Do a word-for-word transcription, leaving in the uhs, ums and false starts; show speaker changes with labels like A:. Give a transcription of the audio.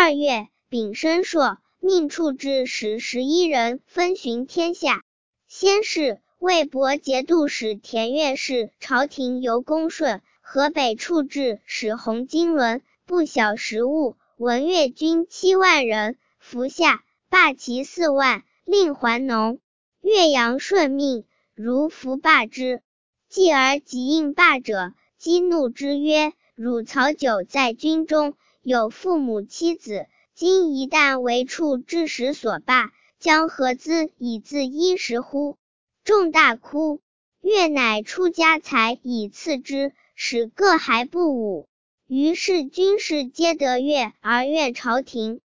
A: 二月，丙申朔，命处置使十一人，分巡天下。先是，魏博节度使田悦事，朝廷由恭顺；河北处置使洪金伦，不晓时务，文乐军七万人，服下，罢骑四万，令还农。岳阳顺命，如服罢之。继而即应罢者，激怒之曰：汝曹久在军中，有父母妻子，今一旦为处置使所罢，将何资以自衣食乎？众大哭。岳乃出家财以赐之，使各还不武。于是军士皆得悦而怨朝廷。